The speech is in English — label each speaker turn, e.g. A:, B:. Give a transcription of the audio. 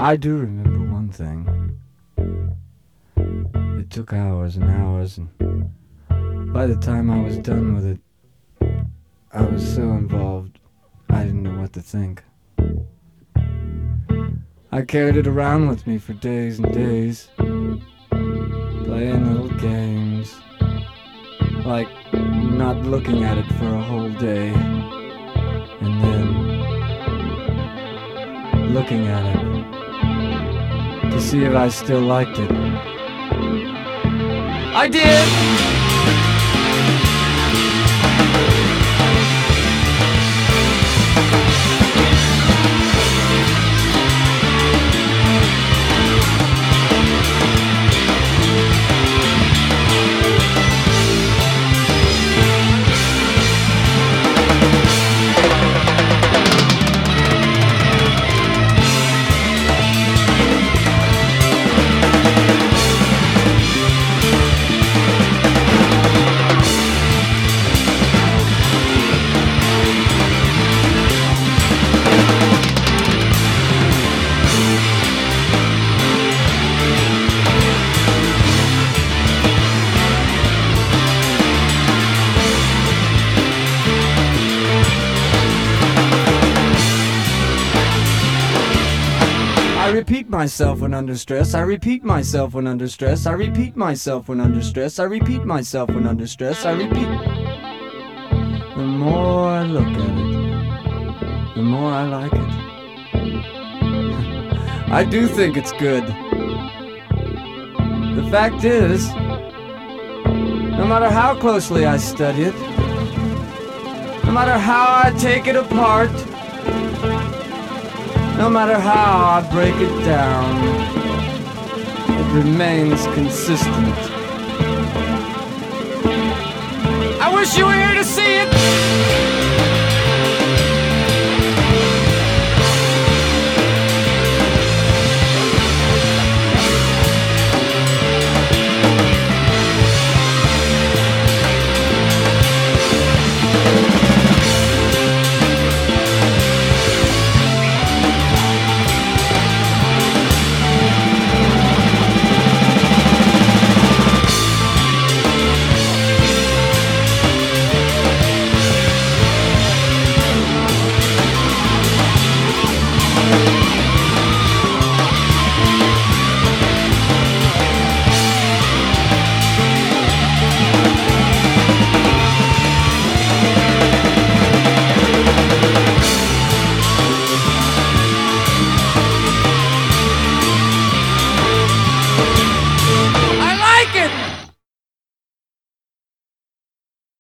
A: I do remember one thing. It took hours and hours, and by the time I was done with it, I was so involved, I didn't know what to think. I carried it around with me for days and days, playing little games, like not looking at it for a whole day, and then looking at it to see if I still liked it. I did! I repeat myself when under stress. I repeat myself when under stress. I repeat myself when under stress. I repeat myself when under stress. I repeat. The more I look at it, the more I like it. I do think it's good. The fact is, no matter how closely I study it, no matter how I take it apart, no matter how I break it down, it remains consistent. I wish you were here to see